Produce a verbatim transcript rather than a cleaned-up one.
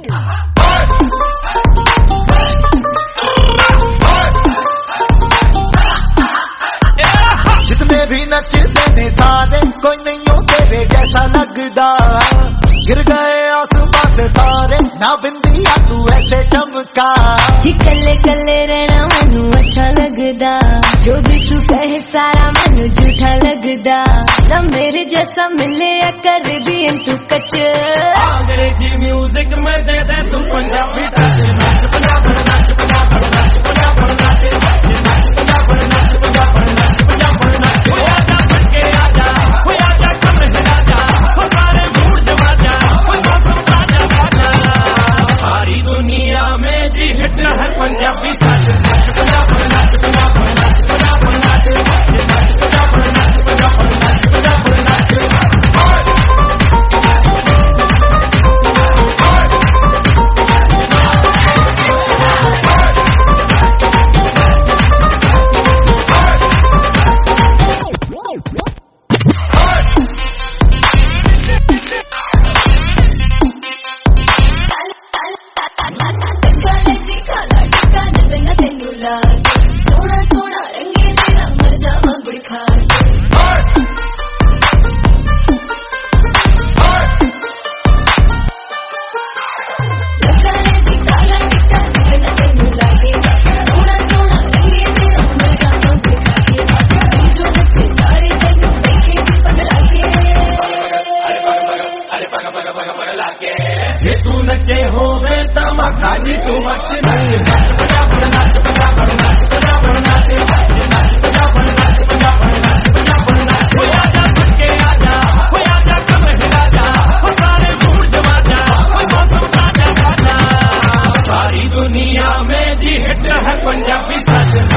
जितने भी नचते ने सारे कोई नहीं हो तेरे जैसा लगदा। गिर गए आसमां से तारे ना बिंदिया तू ऐसे चमका। जी कल्ले कल्ले रहना मैनू अच्छा लगदा, जो भी तू कहे सारा मैनू झूठा लगदा। ना मेरे जैसा मिले या कर भी तू कच। अंग्रेजी म्यूजिक में दे दे तू पंजाबी टच। नाच पंजाब नाच पंजाब नाच पंजाब नाच नाच पंजाब नाच पंजाब नाच पंजाब नाच। हो आजा करके आजा, हो आजा कम राजा, हो सारे मूड जमा जा, हो मौसम ताजा ताजा। सारी दुनिया में जी हिट है पंजाबी टच। नाच पंजाब नाच पंजाब नाच पंजाब नाच नाच पंजाब नाच पंजाब नाच पंजाब नाच। सोना सोना रंगे तेरा मर जावा गुड़ खा। सोना सोना रंगे तेरा मर जावा गुड़ खा। जो बच्चे सारे तेनू देखे जी पगला के। अरे पग पग पग पगला के। जे तू नचे होवे तमा खाली तू मच नहीं। नाच पंजाब नाच पंजाब नाच पंजाब नाच नाच पंजाब नाच पंजाब नाच पंजाब नाच। हो आजा करके आजा, हो आजा कम राजा, हो सारे मूड जमा जा, हो मौसम ताजा ताजा। सारी दुनिया में जी हिट है पंजाबी टच।